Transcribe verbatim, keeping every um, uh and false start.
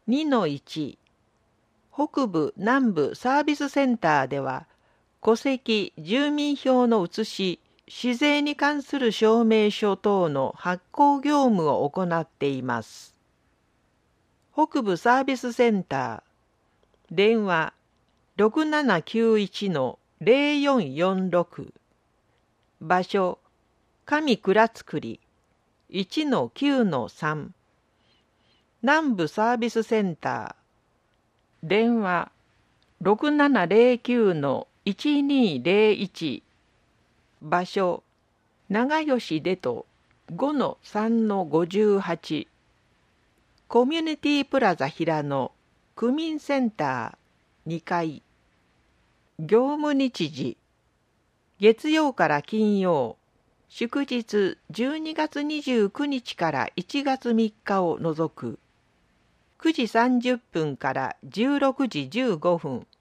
にのいち 北部南部サービスセンターでは、戸籍住民票の写し、市税に関する証明書等の発行業務を行っています。北部サービスセンター、電話 ろくななきゅういちのゼロよんよんろく、場所、上倉造 いちのきゅうのさん、南部サービスセンター、電話 ろくななゼロきゅうのいちにゼロいち、場所、長吉出と ごのさんのごじゅうはち、コミュニティプラザ平野区民センターにかい、業務日時、月曜から金曜、祝日じゅうにがつにじゅうくにちからいちがつみっかを除く、くじさんじゅっぷんからじゅうろくじじゅうごふん、